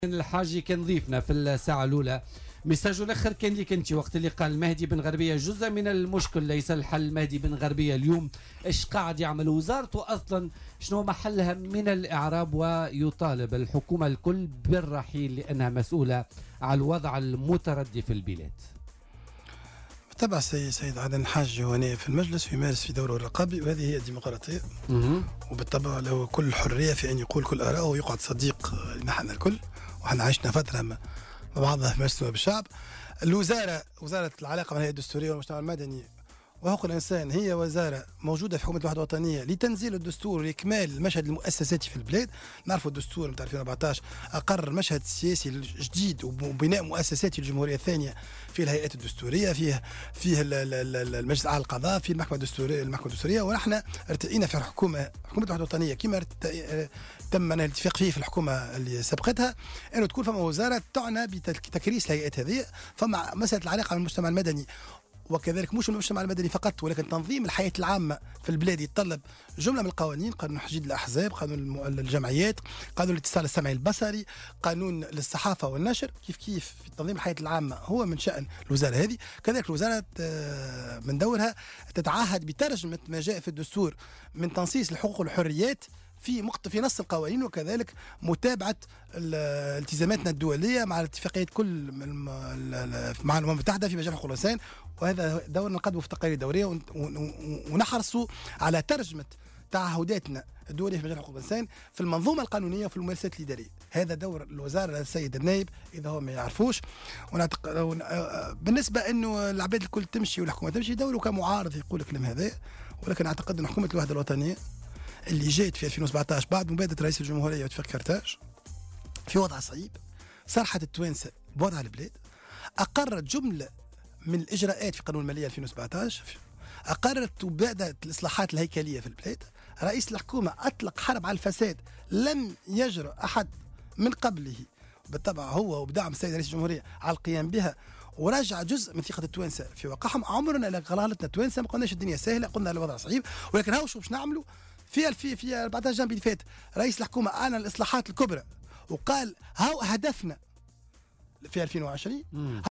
الحاجي كان ضيفنا في الساعة الأولى. ميساج الأخر كان ليك أنت وقت اللي قال مهدي بن غربية جزء من المشكل ليس الحل. مهدي بن غربية اليوم إيش قاعد يعمل وزارته أصلا؟ شنو محلها من الإعراب؟ ويطالب الحكومة الكل بالرحيل لأنها مسؤولة على الوضع المتردي في البلاد. بالطبع سيد عدن الحاج هنا في المجلس ويمارس في دوره الرقابي، وهذه هي الديمقراطية. وبالطبع له كل الحرية في أن يقول كل آراءه ويقعد صديق نحن الكل، وحنا عشنا فترة مع بعضنا في مجلس نواب الشعب. وزارة العلاقة مع الهيئة الدستورية والمجتمع المدني وحقوق الإنسان هي وزارة موجودة في حكومة الوحدة الوطنية لتنزيل الدستور وإكمال المشهد المؤسساتي في البلاد. نعرفوا الدستور نتاع 2014 أقر المشهد السياسي الجديد وبناء مؤسساتي الجمهورية الثانية في الهيئات الدستورية، فيه المجلس الأعلى للقضاء، في المحكمة الدستورية. ونحن ارتئينا في حكومة الوحدة الوطنية كما تم الاتفاق فيه في الحكومة اللي سبقتها أنه تكون فما وزارة تعنى بتكريس الهيئات هذه. فما مسألة العلاقة مع المجتمع المدني وكذلك مش المجتمع المدني فقط، ولكن تنظيم الحياة العامة في البلاد يتطلب جملة من القوانين: قانون حشد الأحزاب، قانون الجمعيات، قانون الاتصال السمعي البصري، قانون للصحافة والنشر. كيف في تنظيم الحياة العامة هو من شأن الوزارة هذه. كذلك الوزارة من دورها تتعهد بترجمة ما جاء في الدستور من تنصيص الحقوق والحريات في نص القوانين، وكذلك متابعة التزاماتنا الدولية مع الاتفاقيات كل مع الأمم المتحدة في مجال حقوق الإنسان. وهذا دورنا نقدمه في تقارير دورية ونحرصوا على ترجمة تعهداتنا الدولية في مجال حقوق الإنسان في المنظومة القانونية وفي الممارسات الإدارية. هذا دور الوزارة السيد النائب إذا هو ما يعرفوش. بالنسبة أنه العباد الكل تمشي والحكومة تمشي، دوره كمعارض يقول الكلام هذا، ولكن أعتقد أن حكومة الوحدة الوطنية اللي جات في 2017 بعد مبادرة رئيس الجمهورية واتفاق كرتاج في وضع صعيب، صرحت التوانسة بوضع البلاد، أقرت جملة من الإجراءات في قانون المالية 2017، أقرت وبدأت الإصلاحات الهيكلية في البلاد. رئيس الحكومة أطلق حرب على الفساد لم يجرؤ أحد من قبله، بالطبع هو وبدعم السيد رئيس الجمهورية على القيام بها، ورجع جزء من ثقة التوانسة في واقعهم. عمرنا غلطنا التوانسة، ما قلناش الدنيا سهلة، قلنا الوضع صعيب، ولكن هاو شو باش نعملوا في 14 جنب اللي فات. رئيس الحكومة أعلن الإصلاحات الكبرى وقال هاو هدفنا في 2020